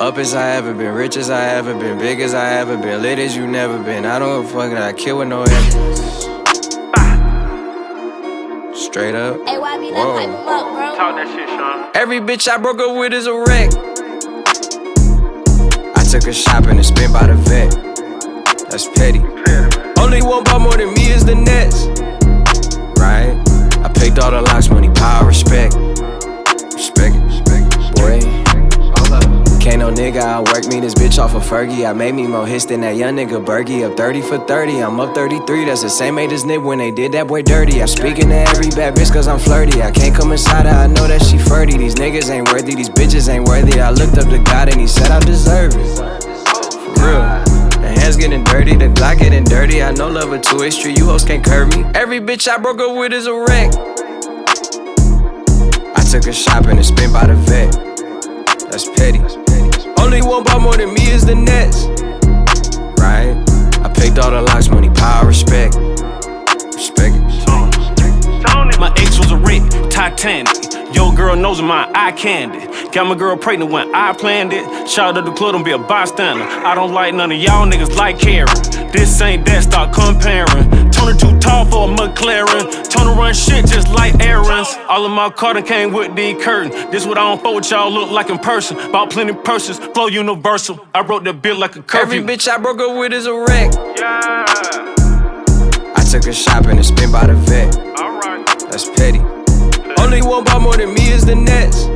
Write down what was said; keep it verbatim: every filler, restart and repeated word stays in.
Up as I ever been, rich as I ever been, big as I ever been, lit as you never been. I don't give a fuck that I kill with no evidence. Straight up. Hey, why be that pipe him up, bro? Talk that shit, Sean. Every bitch I broke up with is a wreck. I took her shopping and spent by the vet. That's petty. Only one bought more than me is the Nets. Right? I picked all the locks, money, power, respect. Respect it, boy. Can't no nigga outwork me, this bitch off of Fergie. I made me more hits than that young nigga Bergie. Up thirty for thirty, I'm up thirty-three. That's the same age as Nip when they did that boy dirty. I'm speaking to every bad bitch cause I'm flirty. I can't come inside her, I know that she flirty. These niggas ain't worthy, these bitches ain't worthy. I looked up to God and he said I deserve it. For real. The hands getting dirty, the Glock getting dirty. I know love a two-way street, you hoes can't curb me. Every bitch I broke up with is a wreck. I took her shopping and spent by the vet. That's petty. Only one bought more than me is the Nets. Right? I picked all the locks, money, power, respect. Respect it. My ex was a wreck, Titanic. Yo girl knows my eye candy. Got my girl pregnant when I planned it. Shout out to the club, don't be a bystander. I don't like none of y'all niggas like Karen. This ain't that, start comparing. Tony too tall for a McLaren. Tony run shit just like errands. All of my Carter came with the curtain. This what I don't fuck with y'all look like in person. Bought plenty purses, flow universal. I wrote that bill like a curfew. Every bitch I broke up with is a wreck. Yeah. I took her shopping and spent by the vet. Alright. That's petty. Only one bought more than me is the Nets.